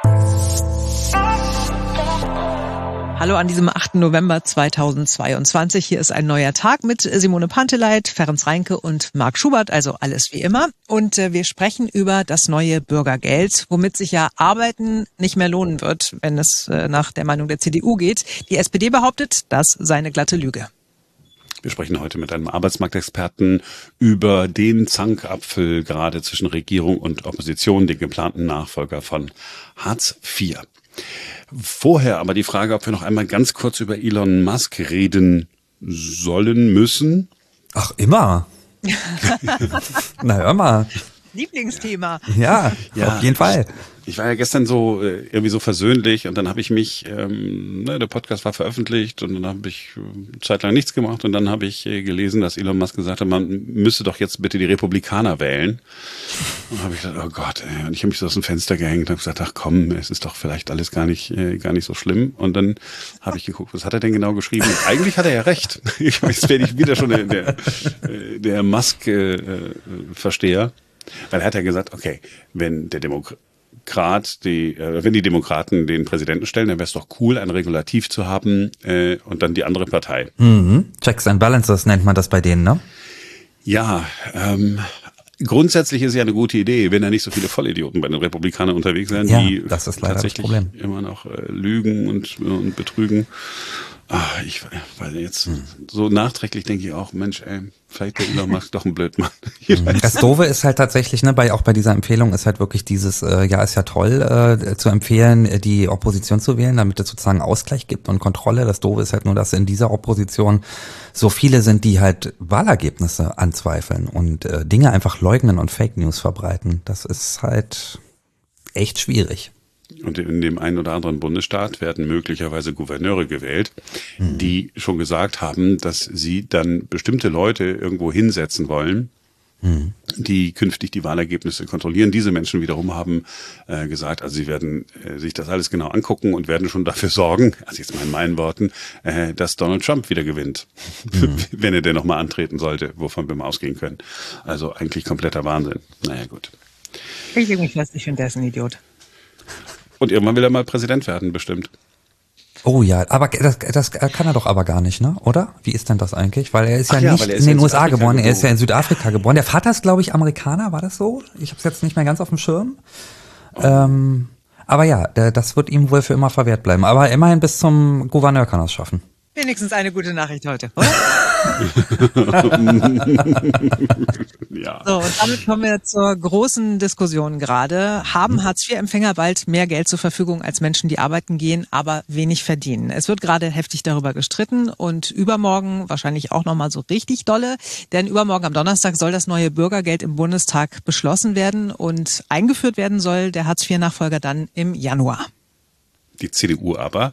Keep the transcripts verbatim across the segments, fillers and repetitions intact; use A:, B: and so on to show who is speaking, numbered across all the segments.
A: Hallo an diesem achten November zweitausendzweiundzwanzig. Hier ist ein neuer Tag mit Simone Panteleit, Ferenc Reinke und Marc Schubert, also alles wie immer. Und äh, wir sprechen über das neue Bürgergeld, womit sich ja Arbeiten nicht mehr lohnen wird, wenn es äh, nach der Meinung der C D U geht. Die S P D behauptet, das sei eine glatte Lüge.
B: Wir sprechen heute mit einem Arbeitsmarktexperten über den Zankapfel gerade zwischen Regierung und Opposition, den geplanten Nachfolger von Hartz vier. Vorher aber die Frage, ob wir noch einmal ganz kurz über Elon Musk reden sollen, müssen.
C: Ach, immer. Na, hör mal.
A: Lieblingsthema.
C: Ja,
B: ja,
C: auf jeden Fall.
B: Ich, ich war ja gestern so äh, irgendwie so versöhnlich und dann habe ich mich, ähm, ne, der Podcast war veröffentlicht und dann habe ich äh, zeitlang nichts gemacht und dann habe ich äh, gelesen, dass Elon Musk gesagt hat, man müsse doch jetzt bitte die Republikaner wählen. Und habe ich gedacht, oh Gott, ey. Und ich habe mich so aus dem Fenster gehängt und habe gesagt, ach komm, es ist doch vielleicht alles gar nicht äh, gar nicht so schlimm. Und dann habe ich geguckt, was hat er denn genau geschrieben? Und eigentlich hat er ja recht. Ich weiß, jetzt werde ich wieder schon der, der, äh, der Musk-Versteher. Äh, Weil er hat ja gesagt, okay, wenn der Demokrat, die, äh, wenn die Demokraten den Präsidenten stellen, dann wäre es doch cool, ein Regulativ zu haben äh, und dann die andere Partei.
C: Mhm. Checks and Balances nennt man das bei denen, ne?
B: Ja, ähm, grundsätzlich ist ja eine gute Idee, wenn da nicht so viele Vollidioten bei den Republikanern unterwegs sind,
C: ja,
B: die
C: das ist leider
B: tatsächlich
C: das Problem.
B: immer noch äh, lügen und, und betrügen. Ach, ich, weil jetzt hm. so nachträglich denke ich auch, Mensch, ey, vielleicht der Elon Musk doch ein Blödmann.
C: Das Doofe ist halt tatsächlich, ne, bei auch bei dieser Empfehlung ist halt wirklich dieses, äh, ja, ist ja toll, äh, zu empfehlen, die Opposition zu wählen, damit es sozusagen Ausgleich gibt und Kontrolle. Das Doofe ist halt nur, dass in dieser Opposition so viele sind, die halt Wahlergebnisse anzweifeln und äh, Dinge einfach leugnen und Fake News verbreiten. Das ist halt echt schwierig.
B: Und in dem einen oder anderen Bundesstaat werden möglicherweise Gouverneure gewählt, mhm. die schon gesagt haben, dass sie dann bestimmte Leute irgendwo hinsetzen wollen, mhm. die künftig die Wahlergebnisse kontrollieren. Diese Menschen wiederum haben äh, gesagt, also sie werden äh, sich das alles genau angucken und werden schon dafür sorgen, also jetzt mal in meinen Worten, äh, dass Donald Trump wieder gewinnt, mhm. wenn er denn nochmal antreten sollte, wovon wir mal ausgehen können. Also eigentlich kompletter Wahnsinn. Naja, gut.
A: Ich lege mich fest, ich finde, der ist ein Idiot.
B: Und irgendwann will er mal Präsident werden, bestimmt.
C: Oh ja, aber das, das kann er doch aber gar nicht, ne? Oder? Wie ist denn das eigentlich? Weil er ist ja
B: Ach ja,
C: nicht
B: er ist
C: in den
B: in
C: U S A geboren,
B: geboren,
C: er ist ja in Südafrika geboren. Der Vater ist, glaube ich, Amerikaner, war das so? Ich habe es jetzt nicht mehr ganz auf dem Schirm. Oh. Ähm, aber ja, der, das wird ihm wohl für immer verwehrt bleiben. Aber immerhin bis zum Gouverneur kann er es schaffen.
A: Wenigstens eine gute Nachricht heute, oder?
B: Ja.
A: So, und damit kommen wir zur großen Diskussion gerade. Haben Hartz vier Empfänger bald mehr Geld zur Verfügung als Menschen, die arbeiten gehen, aber wenig verdienen? Es wird gerade heftig darüber gestritten und übermorgen wahrscheinlich auch nochmal so richtig dolle, denn übermorgen am Donnerstag soll das neue Bürgergeld im Bundestag beschlossen werden und eingeführt werden soll der Hartz vier Nachfolger dann im Januar.
B: Die C D U aber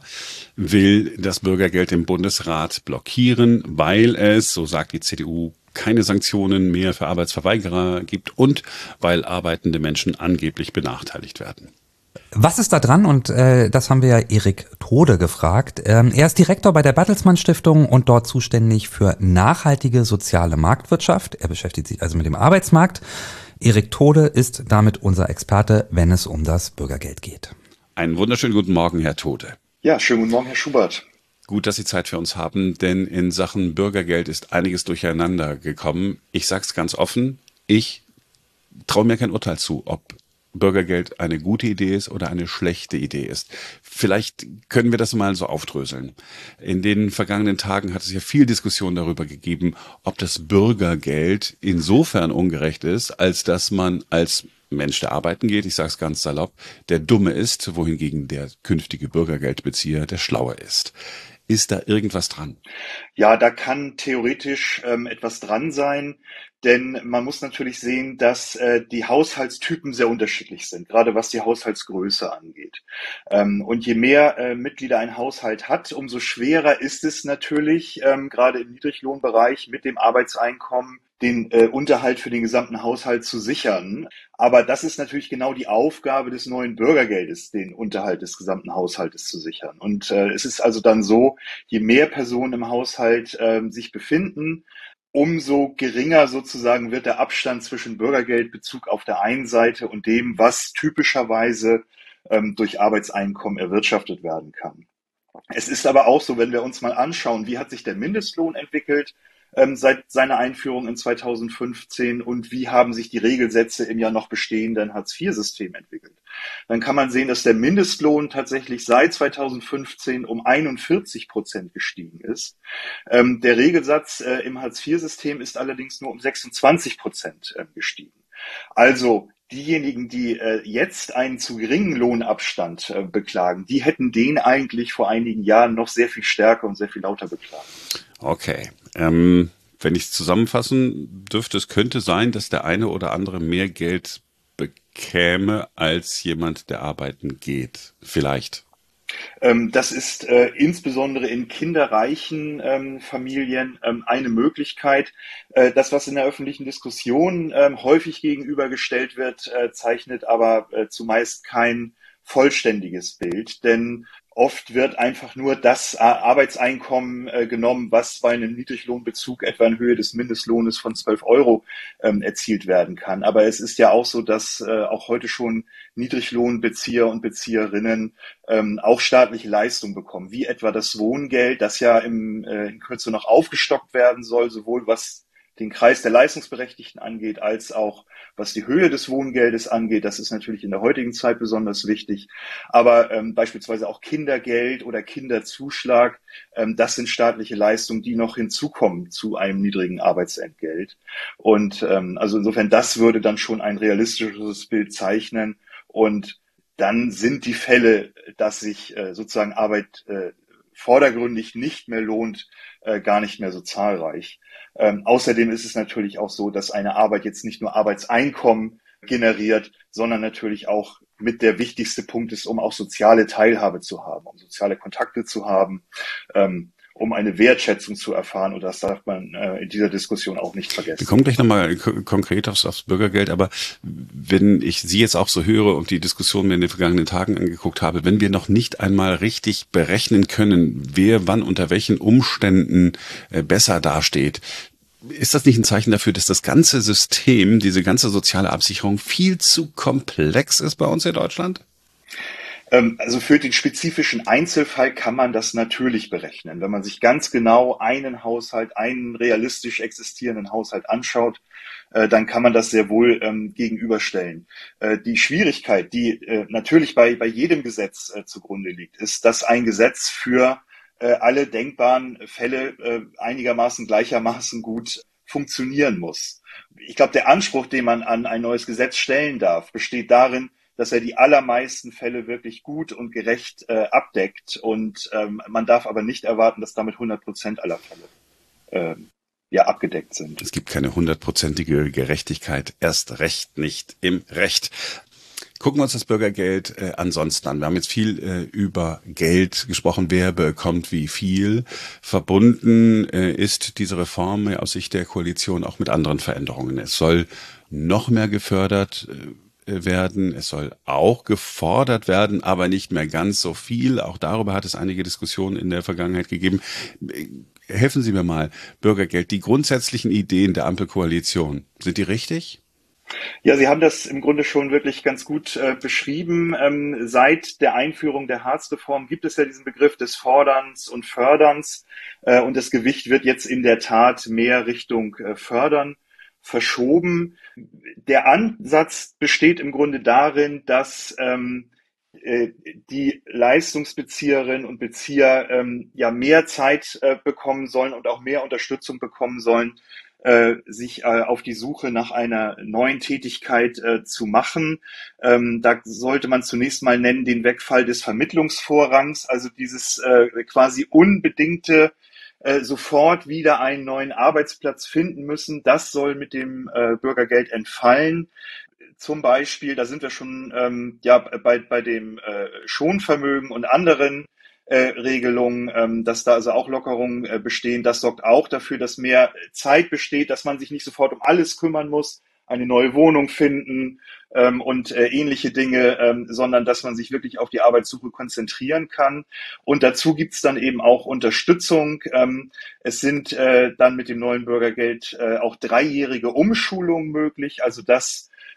B: will das Bürgergeld im Bundesrat blockieren, weil es, so sagt die C D U, keine Sanktionen mehr für Arbeitsverweigerer gibt und weil arbeitende Menschen angeblich benachteiligt werden.
C: Was ist da dran? Und äh, das haben wir ja Erik Tode gefragt. Ähm, er ist Direktor bei der Bertelsmann Stiftung und dort zuständig für nachhaltige soziale Marktwirtschaft. Er beschäftigt sich also mit dem Arbeitsmarkt. Erik Tode ist damit unser Experte, wenn es um das Bürgergeld geht.
B: Einen wunderschönen guten Morgen, Herr Tode.
D: Ja, schönen guten Morgen, Herr Schubert.
B: Gut, dass Sie Zeit für uns haben, denn in Sachen Bürgergeld ist einiges durcheinander gekommen. Ich sag's ganz offen, ich traue mir kein Urteil zu, ob Bürgergeld eine gute Idee ist oder eine schlechte Idee ist. Vielleicht können wir das mal so aufdröseln. In den vergangenen Tagen hat es ja viel Diskussion darüber gegeben, ob das Bürgergeld insofern ungerecht ist, als dass man als Mensch, der arbeiten geht, ich sage es ganz salopp, der Dumme ist, wohingegen der künftige Bürgergeldbezieher der Schlaue ist. Ist da irgendwas dran?
D: Ja, da kann theoretisch ähm, etwas dran sein, denn man muss natürlich sehen, dass äh, die Haushaltstypen sehr unterschiedlich sind, gerade was die Haushaltsgröße angeht. Ähm, und je mehr äh, Mitglieder ein Haushalt hat, umso schwerer ist es natürlich, ähm, gerade im Niedriglohnbereich mit dem Arbeitseinkommen, den äh, Unterhalt für den gesamten Haushalt zu sichern. Aber das ist natürlich genau die Aufgabe des neuen Bürgergeldes, den Unterhalt des gesamten Haushaltes zu sichern. Und äh, es ist also dann so, je mehr Personen im Haushalt äh, sich befinden, umso geringer sozusagen wird der Abstand zwischen Bürgergeldbezug auf der einen Seite und dem, was typischerweise ähm, durch Arbeitseinkommen erwirtschaftet werden kann. Es ist aber auch so, wenn wir uns mal anschauen, wie hat sich der Mindestlohn entwickelt ähm, seit seiner Einführung in zweitausendfünfzehn und wie haben sich die Regelsätze im ja noch bestehenden Hartz-vier-System entwickelt. Dann kann man sehen, dass der Mindestlohn tatsächlich seit zweitausendfünfzehn um einundvierzig Prozent gestiegen ist. Ähm, der Regelsatz äh, im Hartz-vier-System ist allerdings nur um sechsundzwanzig Prozent äh, gestiegen. Also diejenigen, die äh, jetzt einen zu geringen Lohnabstand äh, beklagen, die hätten den eigentlich vor einigen Jahren noch sehr viel stärker und sehr viel lauter beklagt.
B: Okay. Ähm, wenn ich es zusammenfassen dürfte, es könnte sein, dass der eine oder andere mehr Geld bekäme als jemand, der arbeiten geht. Vielleicht.
D: Ähm, das ist äh, insbesondere in kinderreichen ähm, Familien ähm, eine Möglichkeit. Äh, das, was in der öffentlichen Diskussion ähm, häufig gegenübergestellt wird, äh, zeichnet aber äh, zumeist kein vollständiges Bild, denn oft wird einfach nur das Arbeitseinkommen äh, genommen, was bei einem Niedriglohnbezug etwa in Höhe des Mindestlohnes von zwölf Euro ähm, erzielt werden kann. Aber es ist ja auch so, dass äh, auch heute schon Niedriglohnbezieher und Bezieherinnen ähm, auch staatliche Leistungen bekommen, wie etwa das Wohngeld, das ja im, äh, in Kürze noch aufgestockt werden soll, sowohl was den Kreis der Leistungsberechtigten angeht, als auch was die Höhe des Wohngeldes angeht. Das ist natürlich in der heutigen Zeit besonders wichtig. Aber ähm, beispielsweise auch Kindergeld oder Kinderzuschlag, ähm, das sind staatliche Leistungen, die noch hinzukommen zu einem niedrigen Arbeitsentgelt. Und ähm, also insofern, das würde dann schon ein realistisches Bild zeichnen. Und dann sind die Fälle, dass sich äh, sozusagen Arbeit äh, vordergründig nicht mehr lohnt, äh, gar nicht mehr so zahlreich. Ähm, außerdem ist es natürlich auch so, dass eine Arbeit jetzt nicht nur Arbeitseinkommen generiert, sondern natürlich auch mit der wichtigste Punkt ist, um auch soziale Teilhabe zu haben, um soziale Kontakte zu haben, ähm, um eine Wertschätzung zu erfahren. Und das darf man äh, in dieser Diskussion auch nicht vergessen.
B: Wir kommen gleich nochmal k- konkret aufs, aufs Bürgergeld, aber wenn ich Sie jetzt auch so höre und die Diskussion mir in den vergangenen Tagen angeguckt habe, wenn wir noch nicht einmal richtig berechnen können, wer wann unter welchen Umständen äh, besser dasteht, ist das nicht ein Zeichen dafür, dass das ganze System, diese ganze soziale Absicherung viel zu komplex ist bei uns in Deutschland?
D: Also für den spezifischen Einzelfall kann man das natürlich berechnen. Wenn man sich ganz genau einen Haushalt, einen realistisch existierenden Haushalt anschaut, dann kann man das sehr wohl ähm, gegenüberstellen. Äh, die Schwierigkeit, die äh, natürlich bei, bei jedem Gesetz äh, zugrunde liegt, ist, dass ein Gesetz für äh, alle denkbaren Fälle äh, einigermaßen gleichermaßen gut funktionieren muss. Ich glaube, der Anspruch, den man an ein neues Gesetz stellen darf, besteht darin, dass er die allermeisten Fälle wirklich gut und gerecht äh, abdeckt. Und ähm, man darf aber nicht erwarten, dass damit hundert Prozent aller Fälle ähm, ja abgedeckt sind.
B: Es gibt keine hundertprozentige Gerechtigkeit, erst recht nicht im Recht. Gucken wir uns das Bürgergeld äh, ansonsten an. Wir haben jetzt viel äh, über Geld gesprochen, wer bekommt wie viel. Verbunden äh, ist diese Reform aus Sicht der Koalition auch mit anderen Veränderungen. Es soll noch mehr gefördert äh, werden. Es soll auch gefordert werden, aber nicht mehr ganz so viel. Auch darüber hat es einige Diskussionen in der Vergangenheit gegeben. Helfen Sie mir mal, Bürgergeld, die grundsätzlichen Ideen der Ampelkoalition, sind die richtig?
D: Ja, Sie haben das im Grunde schon wirklich ganz gut äh, beschrieben. Ähm, seit der Einführung der Hartz-Reform gibt es ja diesen Begriff des Forderns und Förderns äh, und das Gewicht wird jetzt in der Tat mehr Richtung äh, Fördern verschoben. Der Ansatz besteht im Grunde darin, dass ähm, äh, die Leistungsbezieherinnen und Bezieher ähm, ja mehr Zeit äh, bekommen sollen und auch mehr Unterstützung bekommen sollen, äh, sich äh, auf die Suche nach einer neuen Tätigkeit äh, zu machen. Ähm, da sollte man zunächst mal nennen den Wegfall des Vermittlungsvorrangs, also dieses äh, quasi unbedingte äh, sofort wieder einen neuen Arbeitsplatz finden müssen. Das soll mit dem äh, Bürgergeld entfallen. Zum Beispiel, da sind wir schon ähm, ja bei, bei dem äh, Schonvermögen und anderen äh, Regelungen, ähm, dass da also auch Lockerungen äh, bestehen. Das sorgt auch dafür, dass mehr Zeit besteht, dass man sich nicht sofort um alles kümmern muss, eine neue Wohnung finden ähm, und äh, ähnliche Dinge, ähm, sondern dass man sich wirklich auf die Arbeitssuche konzentrieren kann. Und dazu gibt's dann eben auch Unterstützung. Ähm, es sind äh, dann mit dem neuen Bürgergeld äh, auch dreijährige Umschulungen möglich, also dass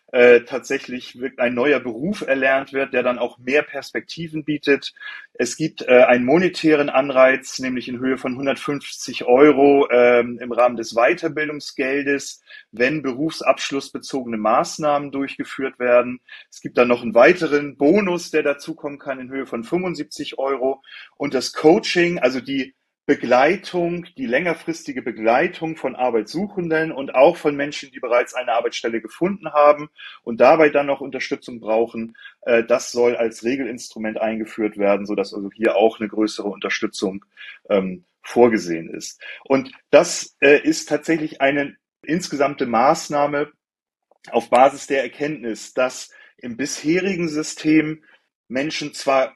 D: äh, tatsächlich ein neuer Beruf erlernt wird, der dann auch mehr Perspektiven bietet. Es gibt äh, einen monetären Anreiz, nämlich in Höhe von hundertfünfzig Euro ähm, im Rahmen des Weiterbildungsgeldes, wenn berufsabschlussbezogene Maßnahmen durchgeführt werden. Es gibt dann noch einen weiteren Bonus, der dazukommen kann in Höhe von fünfundsiebzig Euro. Und das Coaching, also die Begleitung, die längerfristige Begleitung von Arbeitssuchenden und auch von Menschen, die bereits eine Arbeitsstelle gefunden haben und dabei dann noch Unterstützung brauchen, äh, das soll als Regelinstrument eingeführt werden, sodass also hier auch eine größere Unterstützung ähm, vorgesehen ist. Und das äh, ist tatsächlich eine insgesamte Maßnahme auf Basis der Erkenntnis, dass im bisherigen System Menschen zwar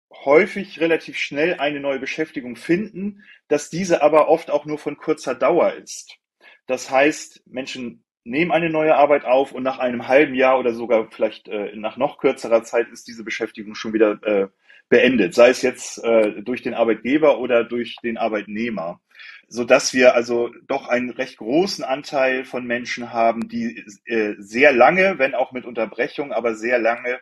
D: häufig relativ schnell eine neue Beschäftigung finden, dass diese aber oft auch nur von kurzer Dauer ist. Das heißt, Menschen nehmen eine neue Arbeit auf und nach einem halben Jahr oder sogar vielleicht äh, nach noch kürzerer Zeit ist diese Beschäftigung schon wieder äh, beendet, sei es jetzt äh, durch den Arbeitgeber oder durch den Arbeitnehmer, sodass wir also doch einen recht großen Anteil von Menschen haben, die äh, sehr lange, wenn auch mit Unterbrechung, aber sehr lange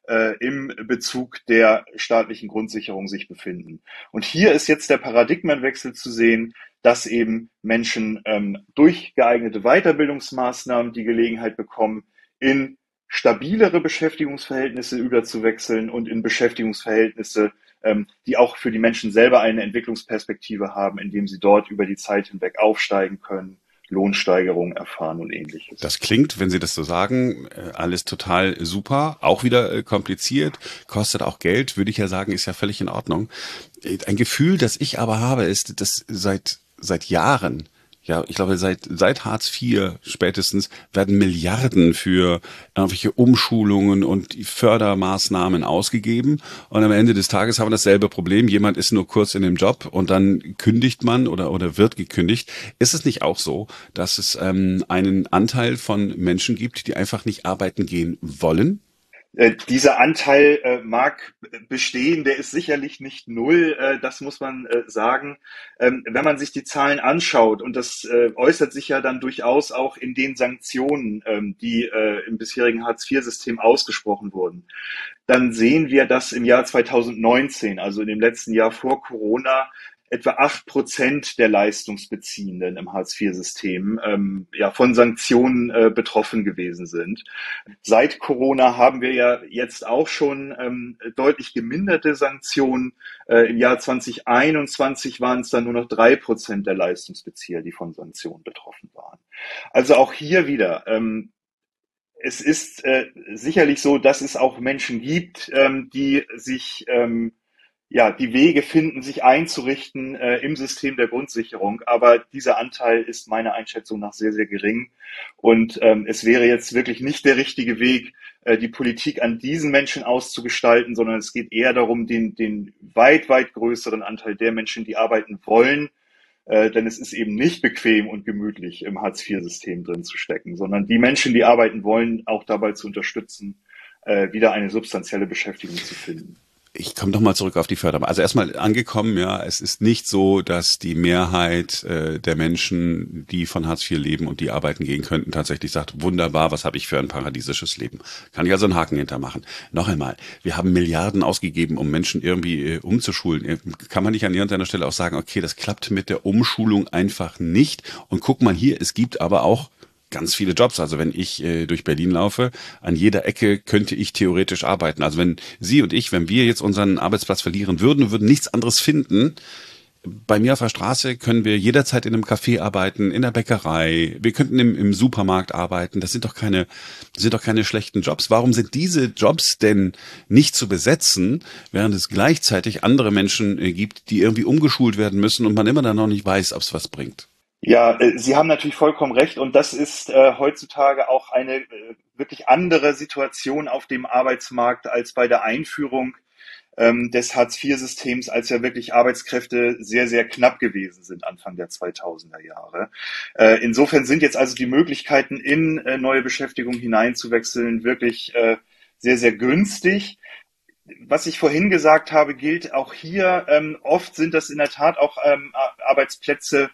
D: im Bezug der staatlichen Grundsicherung sich befinden. Und hier ist jetzt der Paradigmenwechsel zu sehen, dass eben Menschen ähm, durch geeignete Weiterbildungsmaßnahmen die Gelegenheit bekommen, in stabilere Beschäftigungsverhältnisse überzuwechseln und in Beschäftigungsverhältnisse, ähm, die auch für die Menschen selber eine Entwicklungsperspektive haben, indem sie dort über die Zeit hinweg aufsteigen können, Lohnsteigerungen erfahren und Ähnliches.
B: Das klingt, wenn Sie das so sagen, alles total super, auch wieder kompliziert, kostet auch Geld, würde ich ja sagen, ist ja völlig in Ordnung. Ein Gefühl, das ich aber habe, ist, dass seit seit Jahren, ja, ich glaube, seit seit Hartz vier spätestens werden Milliarden für irgendwelche Umschulungen und Fördermaßnahmen ausgegeben. Und am Ende des Tages haben wir dasselbe Problem. Jemand ist nur kurz in dem Job und dann kündigt man oder oder wird gekündigt. Ist es nicht auch so, dass es ähm, einen Anteil von Menschen gibt, die einfach nicht arbeiten gehen wollen?
D: Äh, dieser Anteil äh, mag bestehen, der ist sicherlich nicht null, äh, das muss man äh, sagen. Ähm, wenn man sich die Zahlen anschaut, und das äh, äußert sich ja dann durchaus auch in den Sanktionen, ähm, die äh, im bisherigen Hartz vier System ausgesprochen wurden, dann sehen wir, dass im Jahr zweitausendneunzehn, also in dem letzten Jahr vor Corona, etwa acht Prozent der Leistungsbeziehenden im Hartz vier System ähm, ja, von Sanktionen äh, betroffen gewesen sind. Seit Corona haben wir ja jetzt auch schon ähm, deutlich geminderte Sanktionen. Äh, Im Jahr zweitausendeinundzwanzig waren es dann nur noch drei Prozent der Leistungsbezieher, die von Sanktionen betroffen waren. Also auch hier wieder, ähm, es ist äh, sicherlich so, dass es auch Menschen gibt, ähm, die sich ähm, ja, die Wege finden, sich einzurichten äh, im System der Grundsicherung. Aber dieser Anteil ist meiner Einschätzung nach sehr, sehr gering. Und ähm, es wäre jetzt wirklich nicht der richtige Weg, äh, die Politik an diesen Menschen auszugestalten, sondern es geht eher darum, den, den weit, weit größeren Anteil der Menschen, die arbeiten wollen, äh, denn es ist eben nicht bequem und gemütlich, im Hartz vier System drin zu stecken, sondern die Menschen, die arbeiten wollen, auch dabei zu unterstützen, äh, wieder eine substanzielle Beschäftigung zu finden.
B: Ich komme doch mal zurück auf die Förderung. Also erstmal angekommen, ja, es ist nicht so, dass die Mehrheit äh, der Menschen, die von Hartz vier leben und die arbeiten gehen könnten, tatsächlich sagt, wunderbar, was habe ich für ein paradiesisches Leben. Kann ich also einen Haken hintermachen. Noch einmal, wir haben Milliarden ausgegeben, um Menschen irgendwie äh, umzuschulen. Kann man nicht an irgendeiner Stelle auch sagen, okay, das klappt mit der Umschulung einfach nicht. Und guck mal hier, es gibt aber auch ganz viele Jobs. Also wenn ich äh, durch Berlin laufe, an jeder Ecke könnte ich theoretisch arbeiten. Also wenn Sie und ich, wenn wir jetzt unseren Arbeitsplatz verlieren würden, würden nichts anderes finden. Bei mir auf der Straße können wir jederzeit in einem Café arbeiten, in der Bäckerei. Wir könnten im, im Supermarkt arbeiten. Das sind doch keine, sind doch keine schlechten Jobs. Warum sind diese Jobs denn nicht zu besetzen, während es gleichzeitig andere Menschen äh, gibt, die irgendwie umgeschult werden müssen und man immer dann noch nicht weiß, ob es was bringt?
D: Ja, Sie haben natürlich vollkommen recht und das ist äh, heutzutage auch eine äh, wirklich andere Situation auf dem Arbeitsmarkt als bei der Einführung ähm, des Hartz vier Systems, als ja wirklich Arbeitskräfte sehr, sehr knapp gewesen sind Anfang der zweitausender Jahre. Äh, insofern sind jetzt also die Möglichkeiten, in äh, neue Beschäftigung hineinzuwechseln, wirklich äh, sehr, sehr günstig. Was ich vorhin gesagt habe, gilt auch hier. Ähm, oft sind das in der Tat auch ähm, Arbeitsplätze,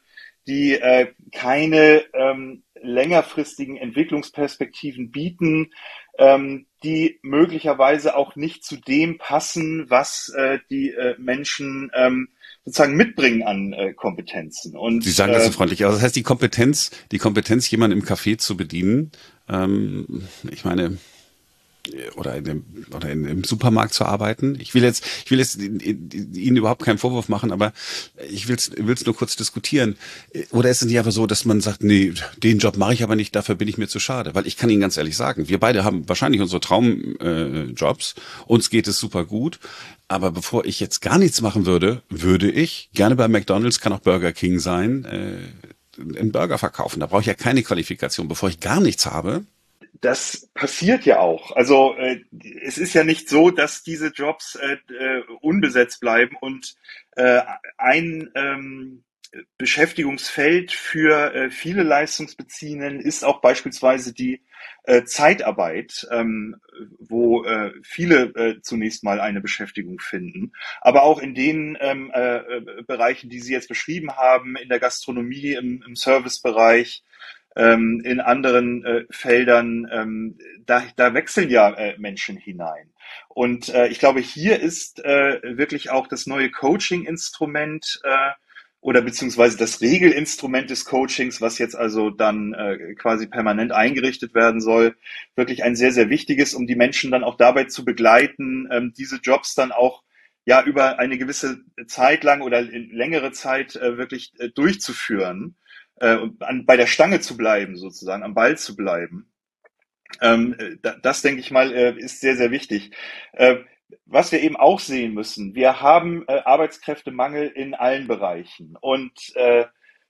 D: die äh, keine ähm, längerfristigen Entwicklungsperspektiven bieten, ähm, die möglicherweise auch nicht zu dem passen, was äh, die äh, Menschen ähm, sozusagen mitbringen an äh, Kompetenzen. Und
B: Sie sagen das so
D: äh,
B: freundlich, aber das heißt, die Kompetenz, die Kompetenz, jemanden im Café zu bedienen, ähm, ich meine, oder in dem, oder in, im Supermarkt zu arbeiten. Ich will jetzt, ich will jetzt Ihnen überhaupt keinen Vorwurf machen, aber ich will es nur kurz diskutieren. Oder ist es nicht einfach so, dass man sagt, nee, den Job mache ich aber nicht, dafür bin ich mir zu schade? Weil ich kann Ihnen ganz ehrlich sagen, wir beide haben wahrscheinlich unsere Traumjobs, äh, uns geht es super gut, aber bevor ich jetzt gar nichts machen würde, würde ich gerne bei McDonald's, kann auch Burger King sein, äh, einen Burger verkaufen. Da brauche ich ja keine Qualifikation. Bevor ich gar nichts habe,
D: das passiert ja auch. Also äh, es ist ja nicht so, dass diese Jobs äh, äh, unbesetzt bleiben und äh, ein ähm, Beschäftigungsfeld für äh, viele Leistungsbeziehenden ist auch beispielsweise die äh, Zeitarbeit, ähm, wo äh, viele äh, zunächst mal eine Beschäftigung finden. Aber auch in den ähm, äh, Bereichen, die Sie jetzt beschrieben haben, in der Gastronomie, im, im Servicebereich, ähm, in anderen äh, Feldern, ähm, da, da wechseln ja äh, Menschen hinein. Und äh, ich glaube, hier ist äh, wirklich auch das neue Coaching-Instrument äh, oder beziehungsweise das Regelinstrument des Coachings, was jetzt also dann äh, quasi permanent eingerichtet werden soll, wirklich ein sehr, sehr wichtiges, um die Menschen dann auch dabei zu begleiten, ähm, diese Jobs dann auch ja über eine gewisse Zeit lang oder längere Zeit äh, wirklich äh, durchzuführen. Und an, bei der Stange zu bleiben, sozusagen, am Ball zu bleiben. Ähm, das, denke ich mal, ist sehr, sehr wichtig. Äh, was wir eben auch sehen müssen, wir haben äh, Arbeitskräftemangel in allen Bereichen. Und äh,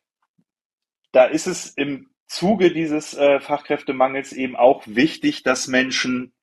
D: da ist es im Zuge dieses äh, Fachkräftemangels eben auch wichtig, dass Menschen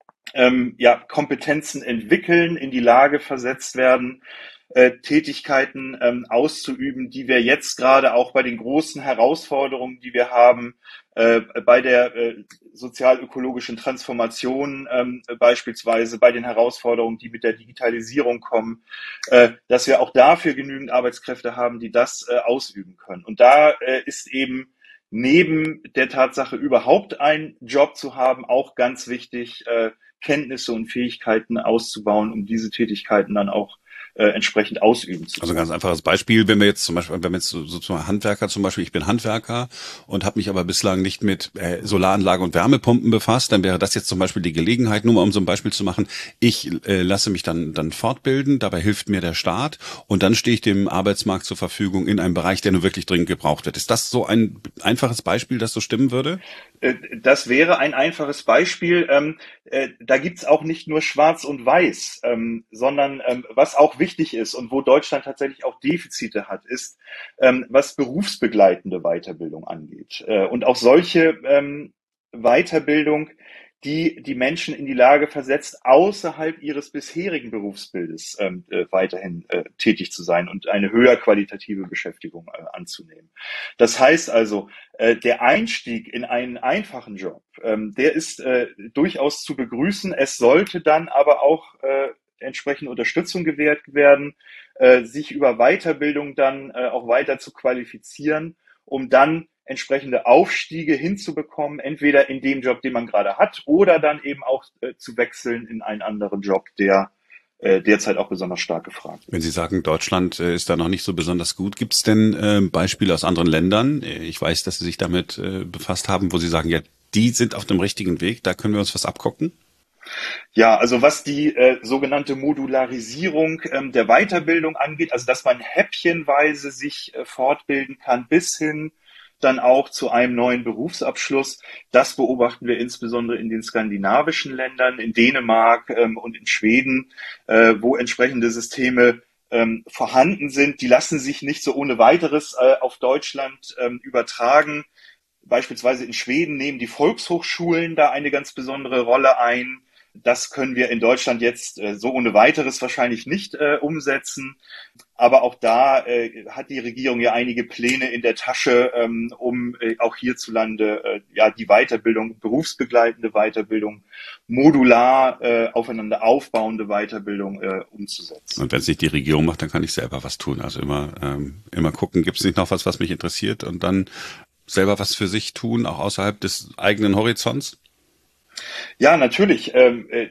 D: ähm, ja, Kompetenzen entwickeln, in die Lage versetzt werden, Äh, Tätigkeiten ähm, auszuüben, die wir jetzt gerade auch bei den großen Herausforderungen, die wir haben, äh, bei der äh, sozial-ökologischen Transformation ähm, beispielsweise, bei den Herausforderungen, die mit der Digitalisierung kommen, äh, dass wir auch dafür genügend Arbeitskräfte haben, die das äh, ausüben können. Und da äh, ist eben neben der Tatsache, überhaupt einen Job zu haben, auch ganz wichtig, äh, Kenntnisse und Fähigkeiten auszubauen, um diese Tätigkeiten dann auch äh, entsprechend ausüben zu können.
B: Also ein ganz einfaches Beispiel, wenn wir jetzt zum Beispiel, wenn wir jetzt so, so Handwerker zum Beispiel, ich bin Handwerker und habe mich aber bislang nicht mit äh, Solaranlage und Wärmepumpen befasst, dann wäre das jetzt zum Beispiel die Gelegenheit, nur mal um so ein Beispiel zu machen, ich äh, lasse mich dann dann fortbilden, dabei hilft mir der Staat und dann stehe ich dem Arbeitsmarkt zur Verfügung in einem Bereich, der nur wirklich dringend gebraucht wird. Ist das so ein einfaches Beispiel, das so stimmen würde?
D: Das wäre ein einfaches Beispiel. Ähm, äh, da gibt's auch nicht nur Schwarz und Weiß, ähm, sondern ähm, was auch wichtig ist und wo Deutschland tatsächlich auch Defizite hat, ist, ähm, was berufsbegleitende Weiterbildung angeht. Äh, und auch solche ähm, Weiterbildung, die die Menschen in die Lage versetzt, außerhalb ihres bisherigen Berufsbildes ähm, äh, weiterhin äh, tätig zu sein und eine höher qualitative Beschäftigung äh, anzunehmen. Das heißt also, äh, der Einstieg in einen einfachen Job, ähm, der ist äh, durchaus zu begrüßen. Es sollte dann aber auch äh, entsprechende Unterstützung gewährt werden, äh, sich über Weiterbildung dann äh, auch weiter zu qualifizieren, um dann entsprechende Aufstiege hinzubekommen, entweder in dem Job, den man gerade hat, oder dann eben auch äh, zu wechseln in einen anderen Job, der äh, derzeit auch besonders stark gefragt ist.
B: Wenn Sie sagen, Deutschland äh, ist da noch nicht so besonders gut, gibt es denn äh, Beispiele aus anderen Ländern? Ich weiß, dass Sie sich damit äh, befasst haben, wo Sie sagen, ja, die sind auf dem richtigen Weg, da können wir uns was abgucken?
D: Ja, also was die äh, sogenannte Modularisierung ähm, der Weiterbildung angeht, also dass man häppchenweise sich äh, fortbilden kann bis hin dann auch zu einem neuen Berufsabschluss. Das beobachten wir insbesondere in den skandinavischen Ländern, in Dänemark ähm, und in Schweden, äh, wo entsprechende Systeme ähm, vorhanden sind. Die lassen sich nicht so ohne weiteres äh, auf Deutschland ähm, übertragen. Beispielsweise in Schweden nehmen die Volkshochschulen da eine ganz besondere Rolle ein. Das können wir in Deutschland jetzt äh, so ohne weiteres wahrscheinlich nicht äh, umsetzen. Aber auch da äh, hat die Regierung ja einige Pläne in der Tasche, ähm, um äh, auch hierzulande äh, ja die Weiterbildung, berufsbegleitende Weiterbildung, modular äh, aufeinander aufbauende Weiterbildung äh, umzusetzen.
B: Und wenn es nicht die Regierung macht, dann kann ich selber was tun. Also immer ähm, immer gucken, gibt es nicht noch was, was mich interessiert, und dann selber was für sich tun, auch außerhalb des eigenen Horizonts?
D: Ja, natürlich. Ähm, äh,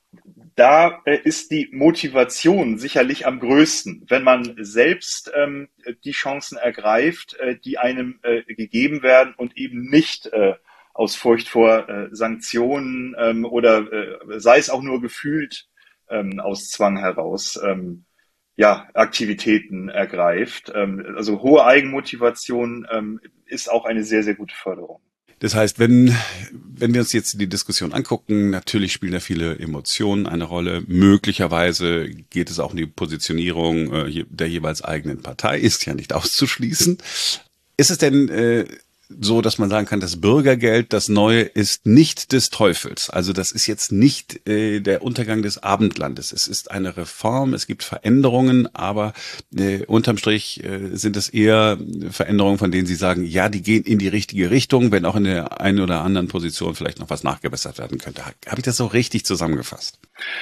D: da äh, ist die Motivation sicherlich am größten, wenn man selbst ähm, die Chancen ergreift, äh, die einem äh, gegeben werden, und eben nicht äh, aus Furcht vor äh, Sanktionen ähm, oder äh, sei es auch nur gefühlt ähm, aus Zwang heraus ähm, ja, Aktivitäten ergreift. Ähm, also hohe Eigenmotivation ähm, ist auch eine sehr, sehr gute Förderung.
B: Das heißt, wenn, wenn wir uns jetzt die Diskussion angucken, natürlich spielen da viele Emotionen eine Rolle. Möglicherweise geht es auch um die Positionierung äh, der jeweils eigenen Partei, ist ja nicht auszuschließen. Ist es denn äh, so, dass man sagen kann, das Bürgergeld, das Neue, ist nicht des Teufels? Also das ist jetzt nicht äh, der Untergang des Abendlandes. Es ist eine Reform, es gibt Veränderungen, aber äh, unterm Strich äh, sind es eher Veränderungen, von denen Sie sagen, ja, die gehen in die richtige Richtung, wenn auch in der einen oder anderen Position vielleicht noch was nachgebessert werden könnte. Habe ich das so richtig zusammengefasst?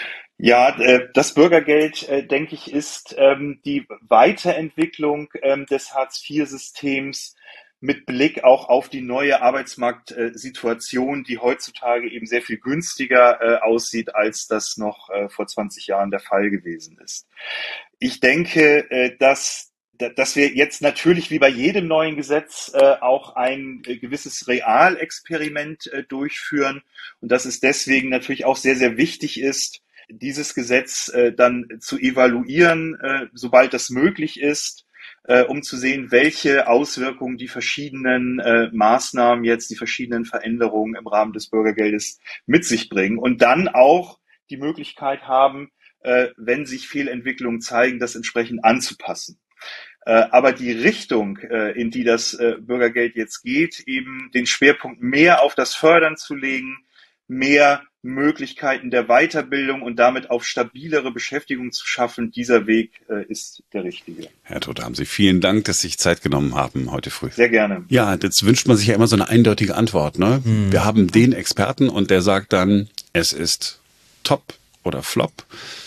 D: Ja, das Bürgergeld, denke ich, ist die Weiterentwicklung des Hartz vier Systems mit Blick auch auf die neue Arbeitsmarktsituation, die heutzutage eben sehr viel günstiger aussieht, als das noch vor zwanzig Jahren der Fall gewesen ist. Ich denke, dass dass wir jetzt natürlich wie bei jedem neuen Gesetz äh, auch ein äh, gewisses Realexperiment äh, durchführen, und dass es deswegen natürlich auch sehr, sehr wichtig ist, dieses Gesetz äh, dann zu evaluieren, äh, sobald das möglich ist, äh, um zu sehen, welche Auswirkungen die verschiedenen äh, Maßnahmen jetzt, die verschiedenen Veränderungen im Rahmen des Bürgergeldes mit sich bringen, und dann auch die Möglichkeit haben, äh, wenn sich Fehlentwicklungen zeigen, das entsprechend anzupassen. Aber die Richtung, in die das Bürgergeld jetzt geht, eben den Schwerpunkt mehr auf das Fördern zu legen, mehr Möglichkeiten der Weiterbildung und damit auf stabilere Beschäftigung zu schaffen, dieser Weg ist der richtige.
B: Herr Todt, haben Sie vielen Dank, dass Sie sich Zeit genommen haben heute früh.
D: Sehr gerne.
B: Ja, jetzt wünscht man sich ja immer so eine eindeutige Antwort, ne? Hm. Wir haben den Experten und der sagt dann, es ist top oder flop.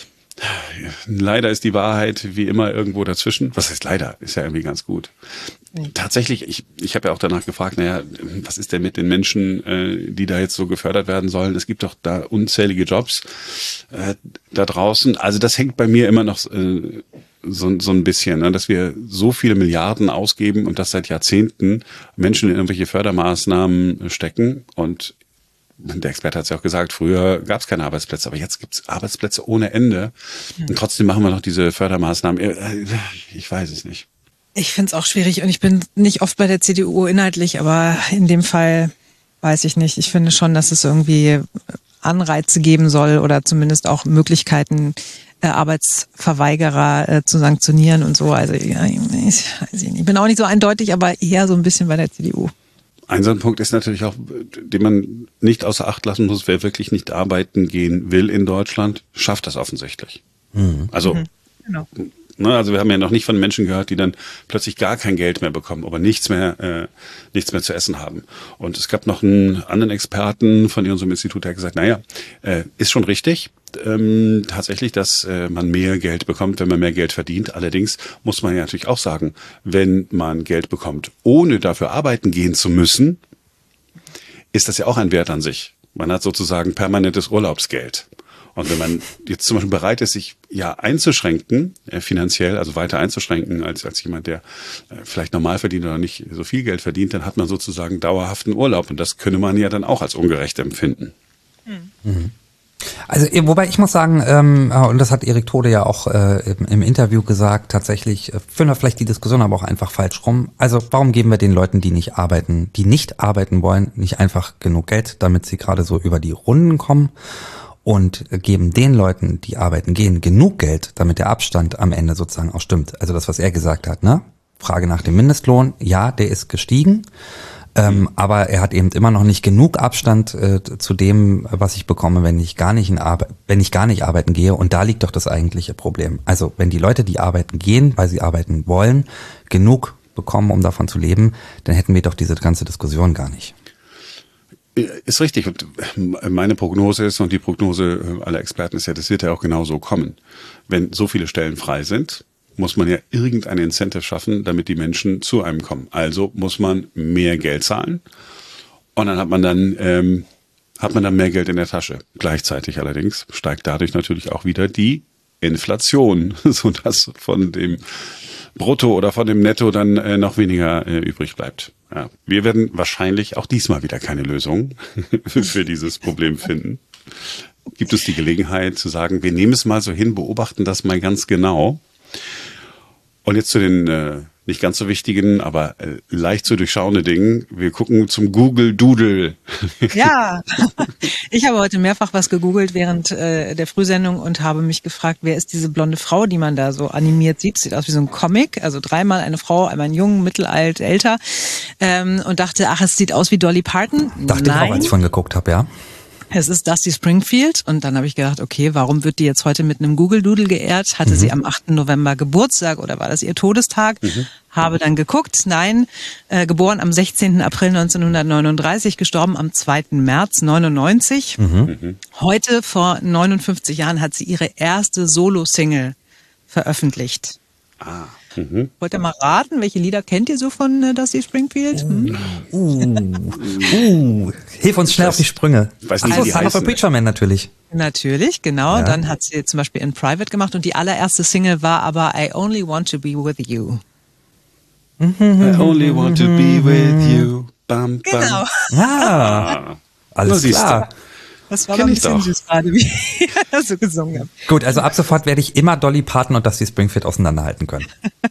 B: Leider ist die Wahrheit wie immer irgendwo dazwischen. Was heißt leider? Ist ja irgendwie ganz gut. Mhm. Tatsächlich, ich, ich habe ja auch danach gefragt, naja, was ist denn mit den Menschen, äh, die da jetzt so gefördert werden sollen? Es gibt doch da unzählige Jobs äh, da draußen. Also das hängt bei mir immer noch äh, so, so ein bisschen, ne, dass wir so viele Milliarden ausgeben und das seit Jahrzehnten Menschen in irgendwelche Fördermaßnahmen stecken. Und der Experte hat es ja auch gesagt, früher gab es keine Arbeitsplätze, aber jetzt gibt es Arbeitsplätze ohne Ende. Mhm. Und trotzdem machen wir noch diese Fördermaßnahmen. Ich weiß es nicht.
A: Ich finde es auch schwierig und ich bin nicht oft bei der C D U inhaltlich, aber in dem Fall weiß ich nicht. Ich finde schon, dass es irgendwie Anreize geben soll oder zumindest auch Möglichkeiten, äh, Arbeitsverweigerer äh, zu sanktionieren und so. Also ja, ich, weiß ich, nicht. Ich bin auch nicht so eindeutig, aber eher so ein bisschen bei der C D U.
B: Ein so ein Punkt ist natürlich auch, den man nicht außer Acht lassen muss, wer wirklich nicht arbeiten gehen will in Deutschland, schafft das offensichtlich. Mhm. Also, mhm. Genau. Ne, also wir haben ja noch nicht von Menschen gehört, die dann plötzlich gar kein Geld mehr bekommen, aber nichts mehr, äh, nichts mehr zu essen haben. Und es gab noch einen anderen Experten von unserem Institut, der hat gesagt, naja, äh, ist schon richtig, ähm, tatsächlich, dass äh, man mehr Geld bekommt, wenn man mehr Geld verdient. Allerdings muss man ja natürlich auch sagen, wenn man Geld bekommt, ohne dafür arbeiten gehen zu müssen, ist das ja auch ein Wert an sich. Man hat sozusagen permanentes Urlaubsgeld. Und wenn man jetzt zum Beispiel bereit ist, sich ja einzuschränken, äh, finanziell, also weiter einzuschränken als als jemand, der äh, vielleicht normal verdient oder nicht so viel Geld verdient, dann hat man sozusagen dauerhaften Urlaub. Und das könne man ja dann auch als ungerecht empfinden.
C: Mhm. Also wobei ich muss sagen, ähm, und das hat Erik Tode ja auch äh, im, im Interview gesagt, tatsächlich äh, führen wir vielleicht die Diskussion aber auch einfach falsch rum. Also warum geben wir den Leuten, die nicht arbeiten, die nicht arbeiten wollen, nicht einfach genug Geld, damit sie gerade so über die Runden kommen? Und geben den Leuten, die arbeiten gehen, genug Geld, damit der Abstand am Ende sozusagen auch stimmt. Also das, was er gesagt hat, ne? Frage nach dem Mindestlohn, ja, der ist gestiegen. Ähm, aber er hat eben immer noch nicht genug Abstand äh, zu dem, was ich bekomme, wenn ich gar nicht in Arbe- wenn ich gar nicht arbeiten gehe. Und da liegt doch das eigentliche Problem. Also wenn die Leute, die arbeiten gehen, weil sie arbeiten wollen, genug bekommen, um davon zu leben, dann hätten wir doch diese ganze Diskussion gar nicht.
B: Ist richtig. Und meine Prognose ist, und die Prognose aller Experten ist ja, das wird ja auch genau so kommen. Wenn so viele Stellen frei sind, muss man ja irgendein Incentive schaffen, damit die Menschen zu einem kommen. Also muss man mehr Geld zahlen und dann hat man dann ähm, hat man dann mehr Geld in der Tasche. Gleichzeitig allerdings steigt dadurch natürlich auch wieder die Inflation, sodass von dem Brutto oder von dem Netto dann äh, noch weniger äh, übrig bleibt. Ja, wir werden wahrscheinlich auch diesmal wieder keine Lösung für dieses Problem finden. Gibt es die Gelegenheit zu sagen, wir nehmen es mal so hin, beobachten das mal ganz genau. Und jetzt zu den äh, nicht ganz so wichtigen, aber äh, leicht zu durchschauende Dingen. Wir gucken zum Google Doodle.
A: Ja, ich habe heute mehrfach was gegoogelt während äh, der Frühsendung und habe mich gefragt, wer ist diese blonde Frau, die man da so animiert sieht. Sieht aus wie so ein Comic, also dreimal eine Frau, einmal ein Jungen, mittelalt, älter. Ähm, und dachte, ach, es sieht aus wie Dolly Parton.
C: Dachte
A: Nein.
C: ich auch, als ich von geguckt habe, ja.
A: Es ist Dusty Springfield und dann habe ich gedacht, okay, warum wird die jetzt heute mit einem Google Doodle geehrt? Hatte mhm. sie am achten November Geburtstag oder war das ihr Todestag? Mhm. Habe dann geguckt, nein, äh, geboren am sechzehnten April neunzehnhundertneununddreißig, gestorben am zweiten März neunundneunzig. Mhm. Heute vor neunundfünfzig Jahren hat sie ihre erste Solo-Single veröffentlicht.
B: Ah. Mhm.
A: Wollt ihr mal raten, welche Lieder kennt ihr so von äh, Dusty Springfield? Hm?
C: Uh, uh, hilf uns schnell
B: weiß,
C: auf die Sprünge.
B: Weiß nicht,
C: Ach so,
B: wie
C: Son of a Preacher Man natürlich.
A: Natürlich, genau.
C: Ja.
A: Dann hat sie zum Beispiel in Private gemacht und die allererste Single war aber I Only Want to Be With You.
B: I only want to be with you. Bam, bam.
A: Genau.
C: Ah, alles
B: Na,
C: klar.
A: Das war
B: Kenn
A: aber ein
B: ich
A: bisschen
B: doch.
A: süß gerade, wie ich das so gesungen habe.
C: Gut, also ab sofort werde ich immer Dolly Parton und Dusty Springfield auseinanderhalten können.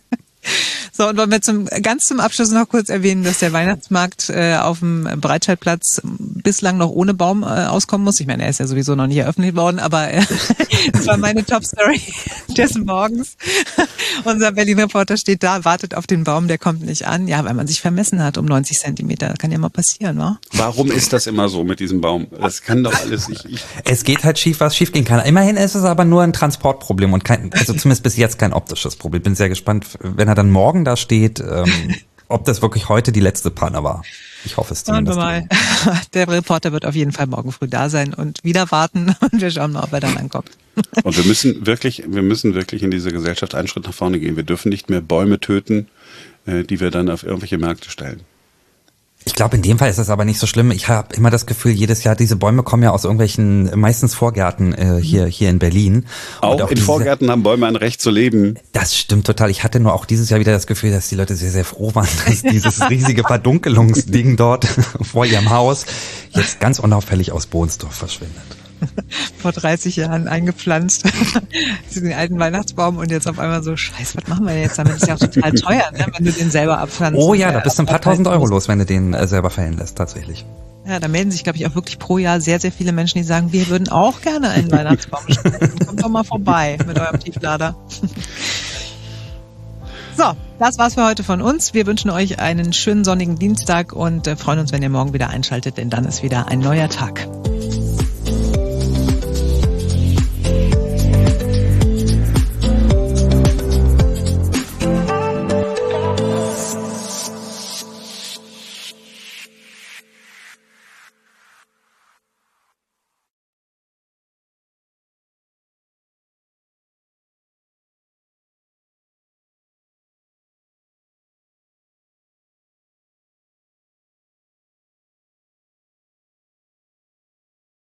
A: So, und wollen wir zum, ganz zum Abschluss noch kurz erwähnen, dass der Weihnachtsmarkt äh, auf dem Breitscheidplatz bislang noch ohne Baum äh, auskommen muss. Ich meine, er ist ja sowieso noch nicht eröffnet worden, aber äh, das war meine Top-Story des Morgens. Unser Berlin-Reporter steht da, wartet auf den Baum, der kommt nicht an. Ja, weil man sich vermessen hat um neunzig Zentimeter. Das kann ja mal passieren, wa?
B: Warum ist das immer so mit diesem Baum? Das kann doch alles nicht. Ich,
C: Es geht halt schief, was schief gehen kann. Immerhin ist es aber nur ein Transportproblem und kein, also zumindest bis jetzt kein optisches Problem. Bin sehr gespannt, wenn er dann morgen da steht, ähm, ob das wirklich heute die letzte Panne war. Ich hoffe es
A: Schauen wir
C: zumindest.
A: mal. Der Reporter wird auf jeden Fall morgen früh da sein und wieder warten und wir schauen mal, ob er dann ankommt.
B: und wir müssen wirklich, wir müssen wirklich in diese Gesellschaft einen Schritt nach vorne gehen. Wir dürfen nicht mehr Bäume töten, äh, die wir dann auf irgendwelche Märkte stellen.
C: Ich glaube, in dem Fall ist es aber nicht so schlimm. Ich habe immer das Gefühl, jedes Jahr, diese Bäume kommen ja aus irgendwelchen, meistens Vorgärten äh, hier hier in Berlin.
B: Auch, auch in diese, Vorgärten haben Bäume ein Recht zu leben.
C: Das stimmt total. Ich hatte nur auch dieses Jahr wieder das Gefühl, dass die Leute sehr, sehr froh waren, dass dieses riesige Verdunkelungsding dort vor ihrem Haus jetzt ganz unauffällig aus Bohnsdorf verschwindet.
A: Vor dreißig Jahren eingepflanzt, diesen alten Weihnachtsbaum und jetzt auf einmal so, scheiße, was machen wir jetzt damit? Das ist ja auch total teuer, ne, wenn du den selber abpflanzt.
C: Oh ja, da bist du ein paar tausend Euro los, wenn du den äh, selber fällen lässt, tatsächlich.
A: Ja, da melden sich, glaube ich, auch wirklich pro Jahr sehr, sehr viele Menschen, die sagen, wir würden auch gerne einen Weihnachtsbaum stellen. Kommt doch mal vorbei mit eurem Tieflader. So, das war's für heute von uns. Wir wünschen euch einen schönen sonnigen Dienstag und äh, freuen uns, wenn ihr morgen wieder einschaltet, denn dann ist wieder ein neuer Tag.